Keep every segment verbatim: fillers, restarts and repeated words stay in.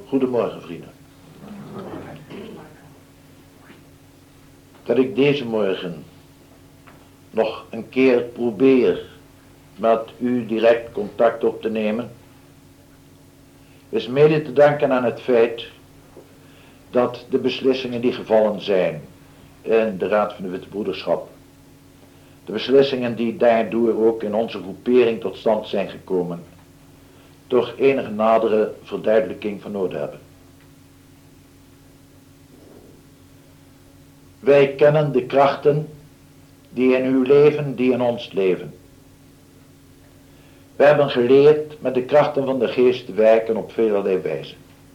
Goedemorgen, vrienden. Dat ik deze morgen nog een keer probeer met u direct contact op te nemen, is mede te danken aan het feit dat de beslissingen die gevallen zijn in de Raad van de Witte Broederschap, de beslissingen die daardoor ook in onze groepering tot stand zijn gekomen, toch enige nadere verduidelijking van nodig hebben. Wij kennen de krachten die in uw leven, die in ons leven. We hebben geleerd met de krachten van de geest te werken op velerlei wijze.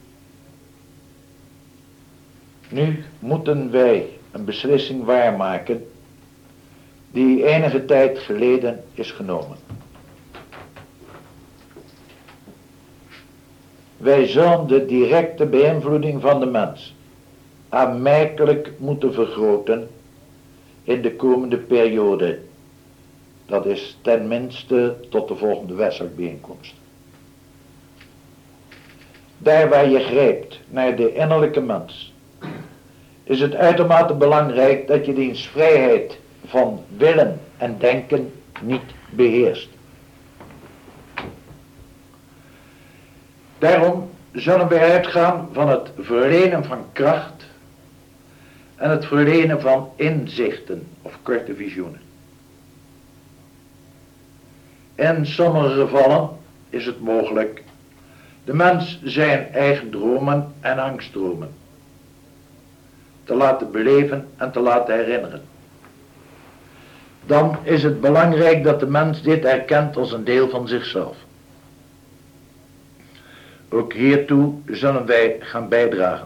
Nu moeten wij een beslissing waarmaken die enige tijd geleden is genomen. Wij zullen de directe beïnvloeding van de mens aanmerkelijk moeten vergroten in de komende periode. Dat is ten minste tot de volgende Westzakbijeenkomst. Daar waar je grijpt naar de innerlijke mens, is het uitermate belangrijk dat je diens vrijheid van willen en denken niet beheerst. Daarom zullen wij uitgaan van het verlenen van kracht en het verlenen van inzichten of korte visioenen. In sommige gevallen is het mogelijk de mens zijn eigen dromen en angstdromen te laten beleven en te laten herinneren. Dan is het belangrijk dat de mens dit erkent als een deel van zichzelf. Ook hiertoe zullen wij gaan bijdragen.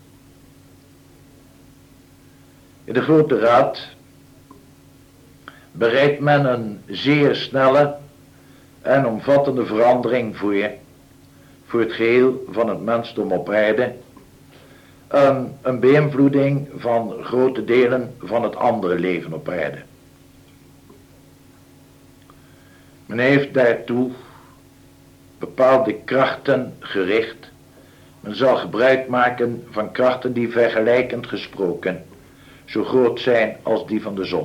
In de Grote Raad bereidt men een zeer snelle en omvattende verandering voor, voor het geheel van het mensdom op aarde, en een beïnvloeding van grote delen van het andere leven op aarde. Men heeft daartoe bepaalde krachten gericht. Men zal gebruik maken van krachten die vergelijkend gesproken zo groot zijn als die van de zon.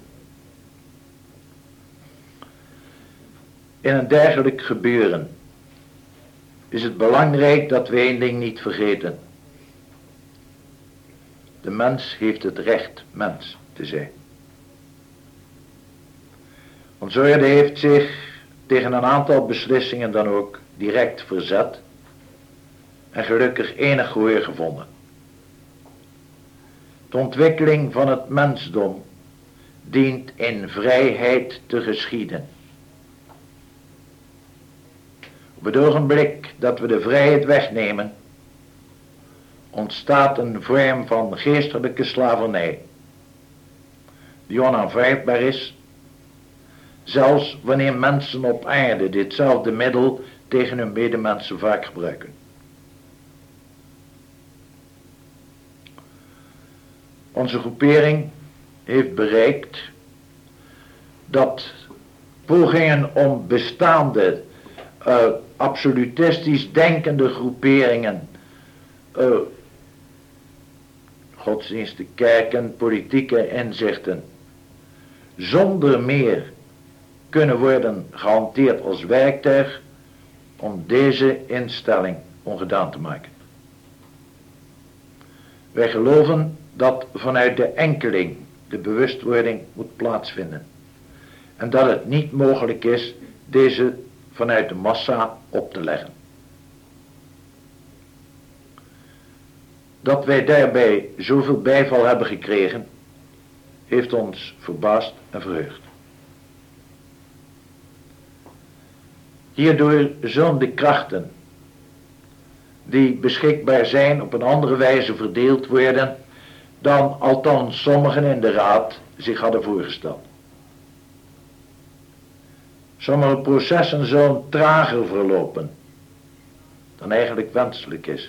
In een dergelijk gebeuren is het belangrijk dat we één ding niet vergeten. De mens heeft het recht mens te zijn. Onze orde heeft zich tegen een aantal beslissingen dan ook direct verzet en gelukkig enig gehoor gevonden. De ontwikkeling van het mensdom dient in vrijheid te geschieden. Op het ogenblik dat we de vrijheid wegnemen, ontstaat een vorm van geestelijke slavernij, die onaanvaardbaar is, zelfs wanneer mensen op aarde ditzelfde middel tegen hun medemensen vaak gebruiken. Onze groepering heeft bereikt dat pogingen om bestaande uh, absolutistisch denkende groeperingen, uh, godsdiensten, kerken, politieke inzichten, zonder meer kunnen worden gehanteerd als werktuig om deze instelling ongedaan te maken. Wij geloven dat vanuit de enkeling de bewustwording moet plaatsvinden en dat het niet mogelijk is deze vanuit de massa op te leggen. Dat wij daarbij zoveel bijval hebben gekregen, heeft ons verbaasd en verheugd. Hierdoor zullen de krachten die beschikbaar zijn op een andere wijze verdeeld worden dan althans sommigen in de raad zich hadden voorgesteld. Sommige processen zullen trager verlopen dan eigenlijk wenselijk is.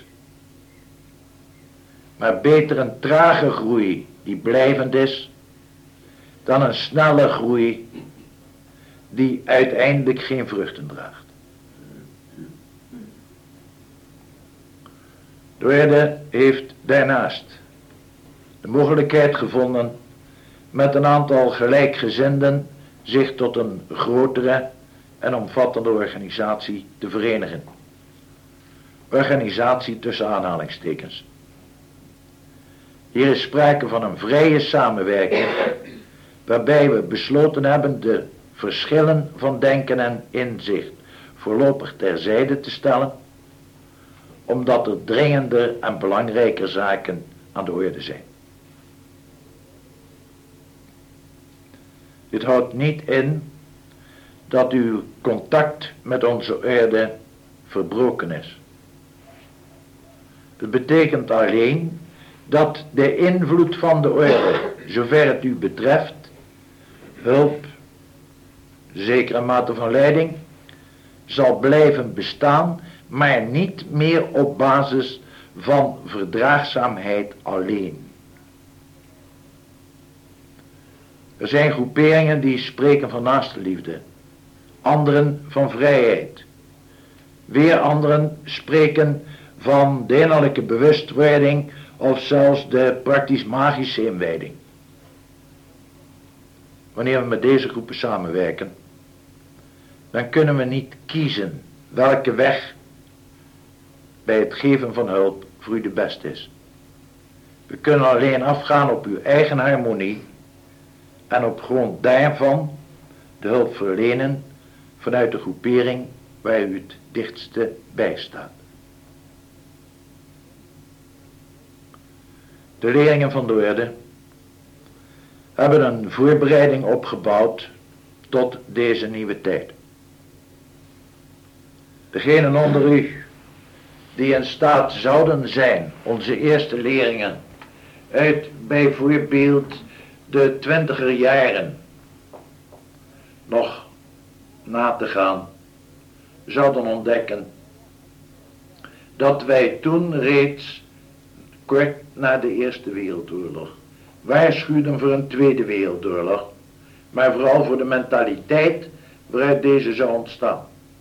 Maar beter een trage groei die blijvend is dan een snelle groei die uiteindelijk geen vruchten draagt. De orde heeft daarnaast de mogelijkheid gevonden met een aantal gelijkgezinden zich tot een grotere en omvattende organisatie te verenigen. Organisatie tussen aanhalingstekens. Hier is sprake van een vrije samenwerking, waarbij we besloten hebben de verschillen van denken en inzicht voorlopig terzijde te stellen, omdat er dringender en belangrijker zaken aan de orde zijn. Dit houdt niet in dat uw contact met onze orde verbroken is. Het betekent alleen dat de invloed van de orde, zover het u betreft, hulp, zekere mate van leiding, zal blijven bestaan, maar niet meer op basis van verdraagzaamheid alleen. Er zijn groeperingen die spreken van naastenliefde, anderen van vrijheid, weer anderen spreken van de innerlijke bewustwording of zelfs de praktisch magische inwijding. Wanneer we met deze groepen samenwerken, dan kunnen we niet kiezen welke weg bij het geven van hulp voor u de beste is. We kunnen alleen afgaan op uw eigen harmonie en op grond daarvan de hulp verlenen vanuit de groepering waar u het dichtste bij staat. De leerlingen van de orde hebben een voorbereiding opgebouwd tot deze nieuwe tijd. Degenen onder u die in staat zouden zijn onze eerste leerlingen uit bijvoorbeeld de twintiger jaren nog na te gaan, zouden ontdekken dat wij toen reeds kort na de Eerste Wereldoorlog waarschuwden voor een Tweede Wereldoorlog, maar vooral voor de mentaliteit waaruit deze zou ontstaan.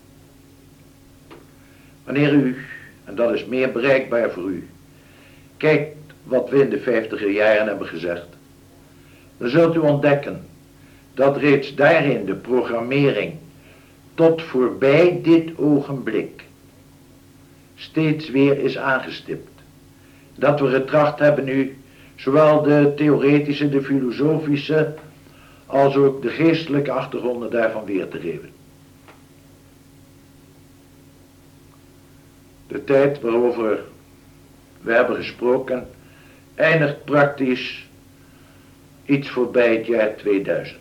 Wanneer u, en dat is meer bereikbaar voor u, kijkt wat we in de vijftiger jaren hebben gezegd, dan zult u ontdekken dat reeds daarin de programmering tot voorbij dit ogenblik steeds weer is aangestipt. Dat we getracht hebben nu zowel de theoretische, de filosofische, als ook de geestelijke achtergronden daarvan weer te geven. De tijd waarover we hebben gesproken eindigt praktisch iets voorbij het jaar tweeduizend.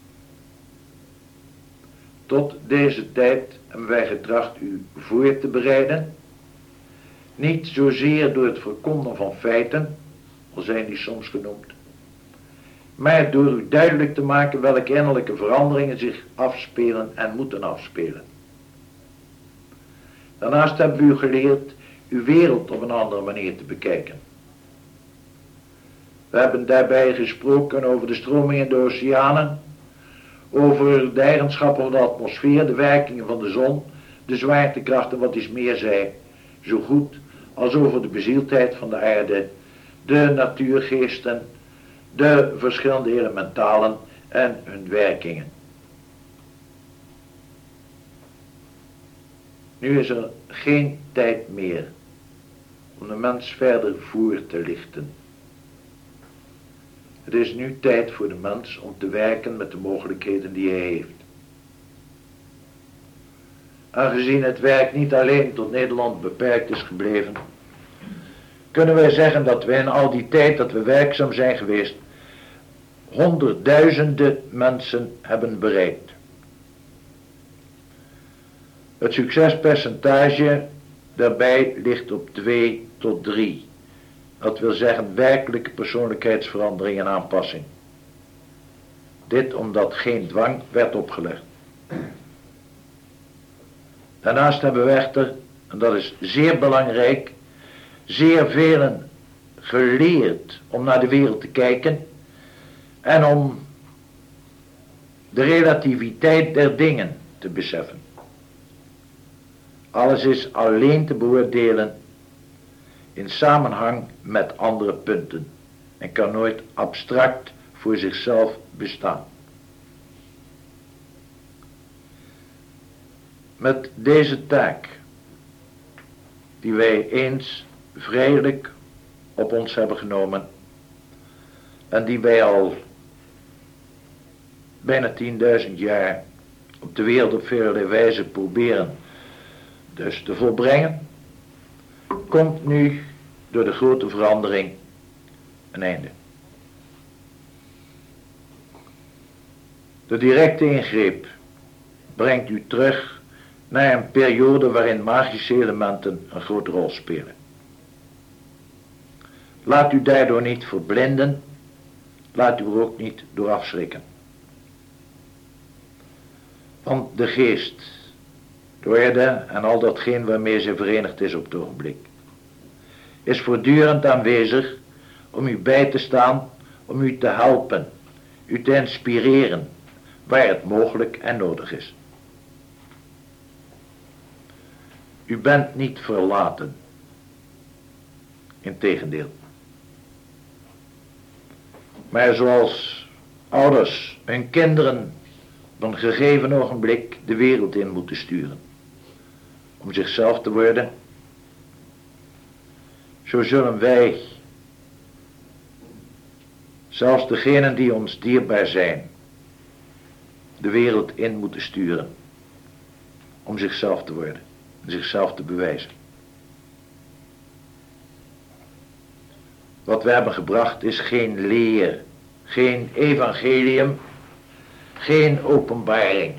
Tot deze tijd hebben wij getracht u voor te bereiden, niet zozeer door het verkondigen van feiten, al zijn die soms genoemd, maar door u duidelijk te maken welke innerlijke veranderingen zich afspelen en moeten afspelen. Daarnaast hebben we u geleerd uw wereld op een andere manier te bekijken. We hebben daarbij gesproken over de stromingen in de oceanen, over de eigenschappen van de atmosfeer, de werkingen van de zon, de zwaartekracht en wat iets meer zij, zo goed als over de bezieldheid van de aarde, de natuurgeesten, de verschillende elementalen en hun werkingen. Nu is er geen tijd meer om de mens verder voor te lichten. Het is nu tijd voor de mens om te werken met de mogelijkheden die hij heeft. Aangezien het werk niet alleen tot Nederland beperkt is gebleven, kunnen wij zeggen dat wij in al die tijd dat we werkzaam zijn geweest, honderdduizenden mensen hebben bereikt. Het succespercentage daarbij ligt op twee tot drie. Dat wil zeggen werkelijke persoonlijkheidsverandering en aanpassing. Dit omdat geen dwang werd opgelegd. Daarnaast hebben we echter, en dat is zeer belangrijk, zeer velen geleerd om naar de wereld te kijken en om de relativiteit der dingen te beseffen. Alles is alleen te beoordelen in samenhang met andere punten en kan nooit abstract voor zichzelf bestaan. Met deze taak, die wij eens vrijelijk op ons hebben genomen en die wij al bijna tienduizend jaar op de wereld op vele wijze proberen dus te volbrengen, komt nu door de grote verandering een einde. De directe ingreep brengt u terug naar een periode waarin magische elementen een grote rol spelen. Laat u daardoor niet verblinden, laat u er ook niet door afschrikken. Want de geest, de orde en al datgene waarmee ze verenigd is op het ogenblik, is voortdurend aanwezig om u bij te staan, om u te helpen, u te inspireren, waar het mogelijk en nodig is. U bent niet verlaten. Integendeel. Maar zoals ouders hun kinderen op een gegeven ogenblik de wereld in moeten sturen, om zichzelf te worden, zo zullen wij, zelfs degenen die ons dierbaar zijn, de wereld in moeten sturen, om zichzelf te worden, zichzelf te bewijzen. Wat we hebben gebracht is geen leer, geen evangelium, geen openbaring.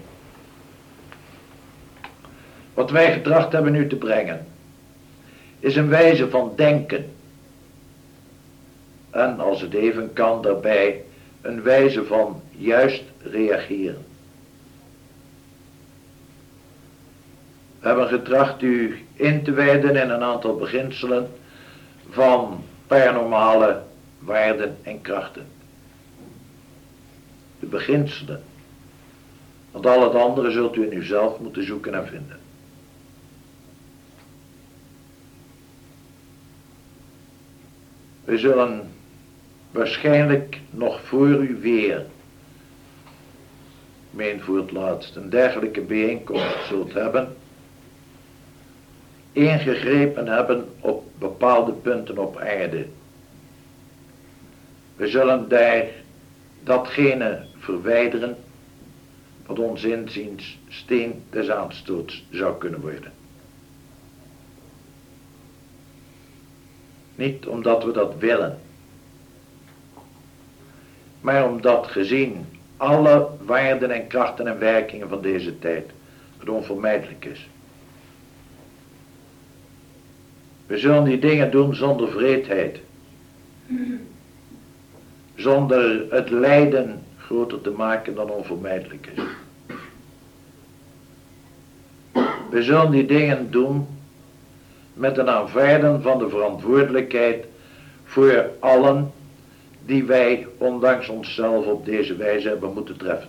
Wat wij getracht hebben nu te brengen, is een wijze van denken. En als het even kan daarbij, een wijze van juist reageren. We hebben getracht u in te wijden in een aantal beginselen van paranormale waarden en krachten. De beginselen. Want al het andere zult u in uzelf moeten zoeken en vinden. We zullen waarschijnlijk nog voor u weer, meen voor het laatst, een dergelijke bijeenkomst zult hebben, ingegrepen hebben op bepaalde punten op aarde. We zullen daar datgene verwijderen wat ons inziens steen des aanstoots zou kunnen worden. Niet omdat we dat willen, maar omdat gezien alle waarden en krachten en werkingen van deze tijd het onvermijdelijk is. We zullen die dingen doen zonder wreedheid, zonder het lijden groter te maken dan onvermijdelijk is. We zullen die dingen doen met een aanvaarden van de verantwoordelijkheid voor allen die wij ondanks onszelf op deze wijze hebben moeten treffen.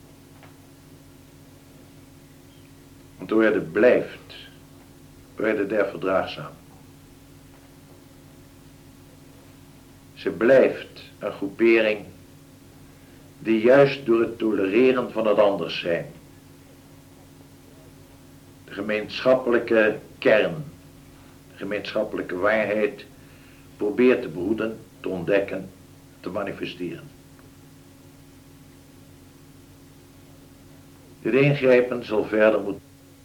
Want de orde blijft, de orde der verdraagzaam. Ze blijft een groepering die juist door het tolereren van het anders zijn, de gemeenschappelijke kern, de gemeenschappelijke waarheid probeert te behoeden, te ontdekken, te manifesteren. Dit ingrijpen zal verder moeten.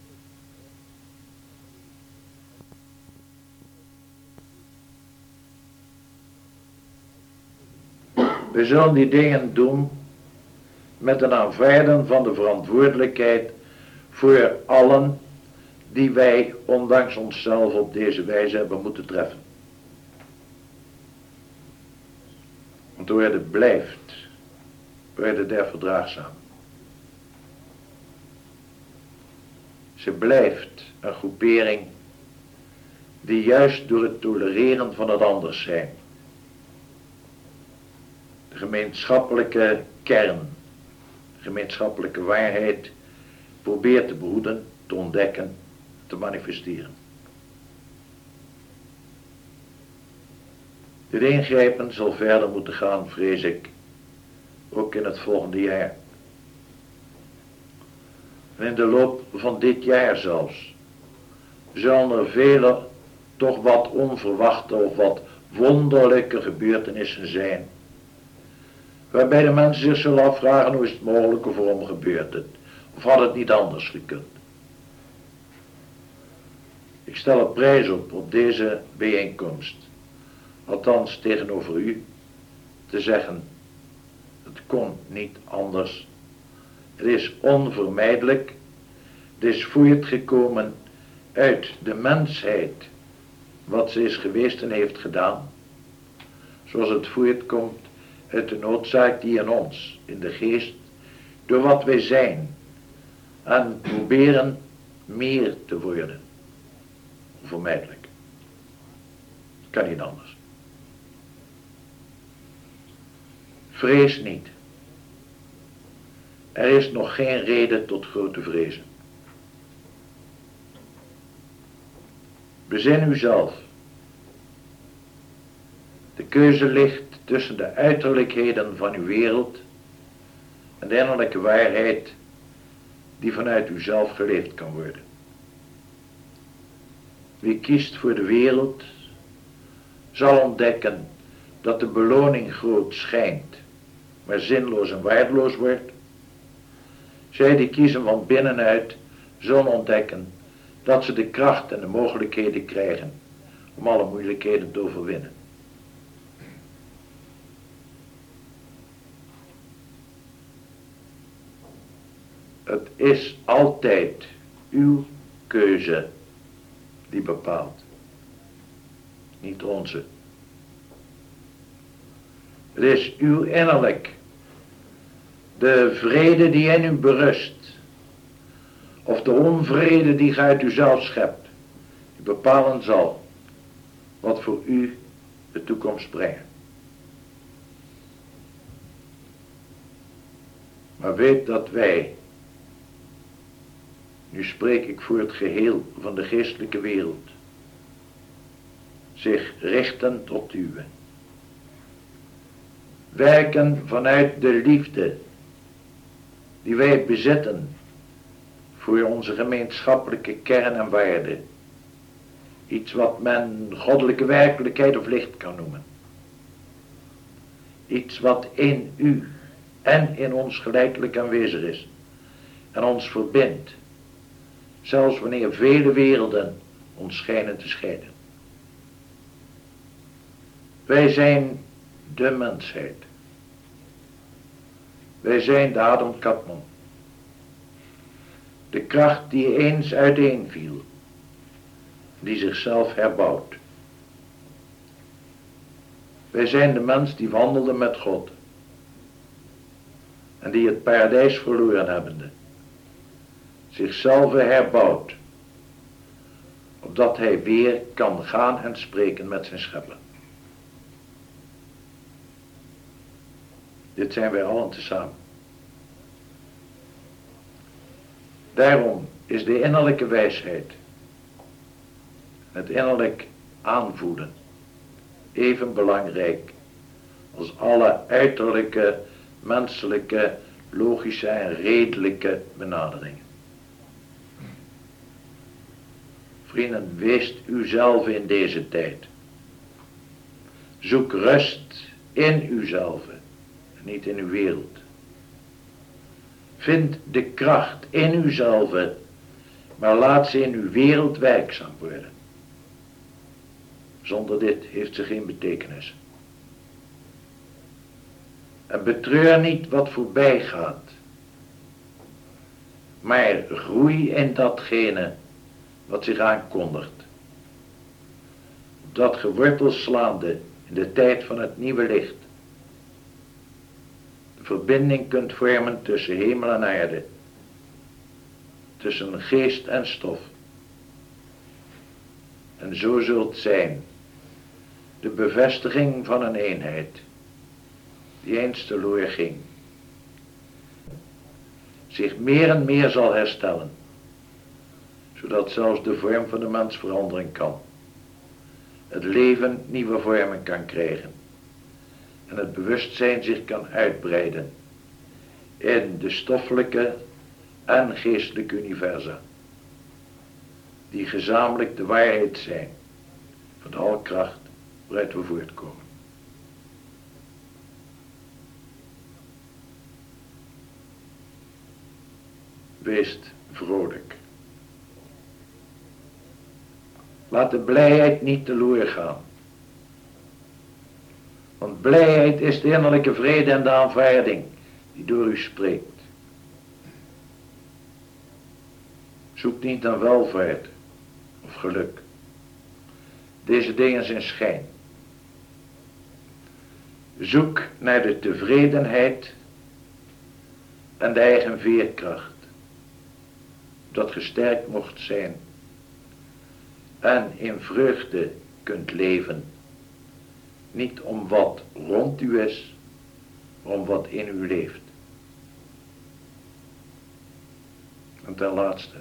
We zullen die dingen doen met een aanvaarden van de verantwoordelijkheid voor allen die wij ondanks onszelf op deze wijze hebben moeten treffen. Want de orde blijft, de orde der verdraagzaam. Ze blijft een groepering die juist door het tolereren van het anders zijn, de gemeenschappelijke kern, de gemeenschappelijke waarheid probeert te behoeden, te ontdekken, te manifesteren. Dit ingrijpen zal verder moeten gaan, vrees ik, ook in het volgende jaar. En in de loop van dit jaar zelfs zullen er vele toch wat onverwachte of wat wonderlijke gebeurtenissen zijn, waarbij de mensen zich zullen afvragen: hoe is het mogelijk, of waarom gebeurt het, of had het niet anders gekund. Ik stel er prijs op, op deze bijeenkomst, althans tegenover u, te zeggen: het kon niet anders. Het is onvermijdelijk. Het is voortgekomen uit de mensheid, wat ze is geweest en heeft gedaan, zoals het voortkomt uit de noodzaak die in ons, in de geest, door wat wij zijn, aan proberen meer te worden. Onvermijdelijk. Het kan niet anders. Vrees niet. Er is nog geen reden tot grote vrezen. Bezin uzelf. De keuze ligt tussen de uiterlijkheden van uw wereld en de innerlijke waarheid die vanuit uzelf geleefd kan worden. Wie kiest voor de wereld zal ontdekken dat de beloning groot schijnt, maar zinloos en waardeloos wordt. Zij die kiezen van binnenuit zullen ontdekken dat ze de kracht en de mogelijkheden krijgen om alle moeilijkheden te overwinnen. Het is altijd uw keuze die bepaalt, niet onze. Het is uw innerlijk, de vrede die in u berust, of de onvrede die gij uit uzelf schept, die bepalen zal wat voor u de toekomst brengt. Maar weet dat wij, nu spreek ik voor het geheel van de geestelijke wereld, zich richten tot uwe, werken vanuit de liefde die wij bezitten voor onze gemeenschappelijke kern en waarde, iets wat men goddelijke werkelijkheid of licht kan noemen, iets wat in u en in ons gelijkelijk aanwezig is en ons verbindt, zelfs wanneer vele werelden ons schijnen te scheiden. Wij zijn de mensheid. Wij zijn de Adam Kadmon. De kracht die eens uiteenviel, die zichzelf herbouwt. Wij zijn de mens die wandelde met God en die het paradijs verloren hebbende zichzelf herbouwt, opdat hij weer kan gaan en spreken met zijn schepper. Dit zijn wij allen tezamen. Daarom is de innerlijke wijsheid, het innerlijk aanvoelen, even belangrijk als alle uiterlijke, menselijke, logische en redelijke benaderingen. Vrienden, wees uzelf in deze tijd. Zoek rust in uzelf, niet in uw wereld. Vind de kracht in uzelf, maar laat ze in uw wereld werkzaam worden. Zonder dit heeft ze geen betekenis. En betreur niet wat voorbij gaat, maar groei in datgene wat zich aankondigt. Dat geworteld slaande in de tijd van het nieuwe licht de verbinding kunt vormen tussen hemel en aarde, tussen geest en stof. En zo zult zijn de bevestiging van een eenheid die eens teloor ging, zich meer en meer zal herstellen, zodat zelfs de vorm van de mens veranderen kan, het leven nieuwe vormen kan krijgen en het bewustzijn zich kan uitbreiden in de stoffelijke en geestelijke universa, die gezamenlijk de waarheid zijn van alle kracht waaruit we voortkomen. Wees vrolijk. Laat de blijheid niet teloor gaan. Want blijheid is de innerlijke vrede en de aanvaarding die door u spreekt. Zoek niet naar welvaart of geluk. Deze dingen zijn schijn. Zoek naar de tevredenheid en de eigen veerkracht, dat gesterkt mocht zijn en in vreugde kunt leven, niet om wat rond u is, maar om wat in u leeft. En ten laatste,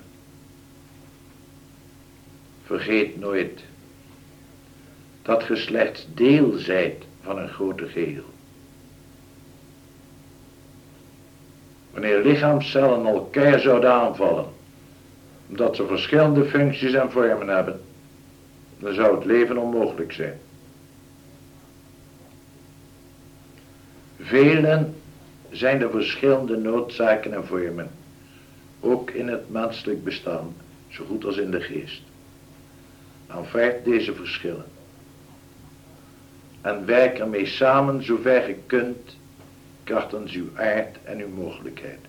vergeet nooit dat ge slechts deel zijt van een grote geheel. Wanneer lichaamscellen elkaar zouden aanvallen, omdat ze verschillende functies en vormen hebben, dan zou het leven onmogelijk zijn. Velen zijn de verschillende noodzaken en vormen, ook in het menselijk bestaan, zo goed als in de geest. Aanvaard deze verschillen en werk ermee samen zover je kunt, krachtens uw aard en uw mogelijkheid.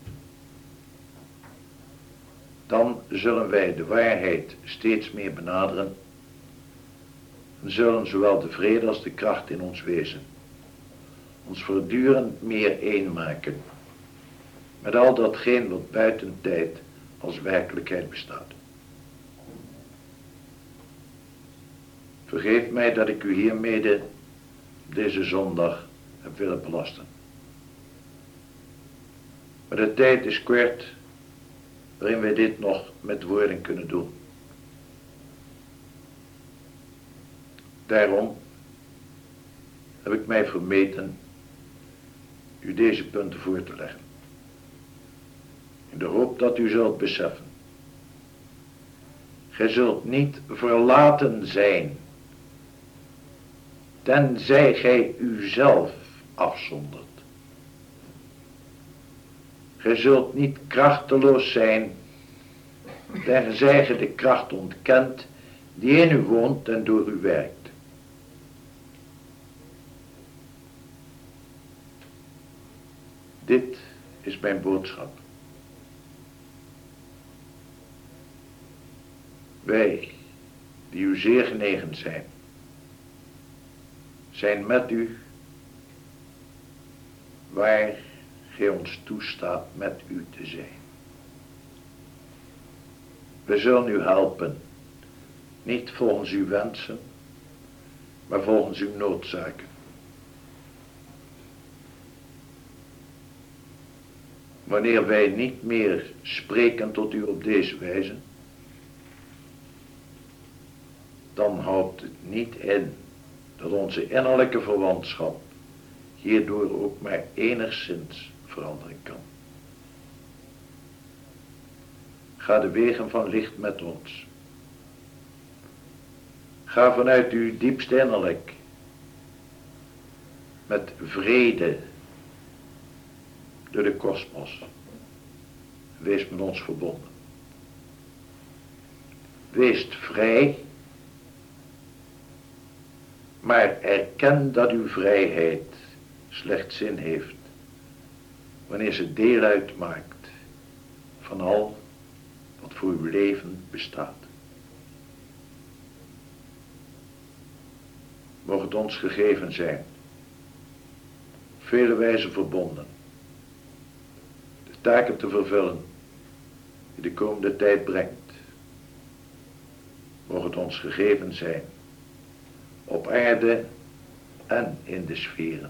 Dan zullen wij de waarheid steeds meer benaderen en zullen zowel de vrede als de kracht in ons wezen ons voortdurend meer één maken met al datgene wat buiten tijd als werkelijkheid bestaat. Vergeef mij dat ik u hiermede deze zondag heb willen belasten. Maar de tijd is kort waarin wij dit nog met woorden kunnen doen. Daarom heb ik mij vermeten u deze punten voor te leggen. In de hoop dat u zult beseffen. Gij zult niet verlaten zijn, tenzij gij uzelf afzondert. Gij zult niet krachteloos zijn, tenzij gij de kracht ontkent die in u woont en door u werkt. Dit is mijn boodschap. Wij, die u zeer genegen zijn, zijn met u waar gij ons toestaat met u te zijn. We zullen u helpen, niet volgens uw wensen, maar volgens uw noodzaken. Wanneer wij niet meer spreken tot u op deze wijze, dan houdt het niet in dat onze innerlijke verwantschap hierdoor ook maar enigszins veranderen kan. Ga de wegen van licht met ons. Ga vanuit uw diepste innerlijk met vrede door de kosmos. Wees met ons verbonden. Wees vrij, maar erken dat uw vrijheid slechts zin heeft wanneer ze deel uitmaakt van al wat voor uw leven bestaat. Mocht het ons gegeven zijn, op vele wijzen verbonden, de taken te vervullen die de komende tijd brengt. Mocht het ons gegeven zijn, op aarde en in de sferen,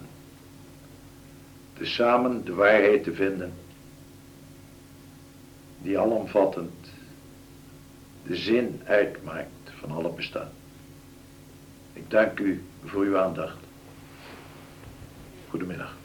tezamen de waarheid te vinden, die alomvattend de zin uitmaakt van alle bestaan. Ik dank u voor uw aandacht. Goedemiddag.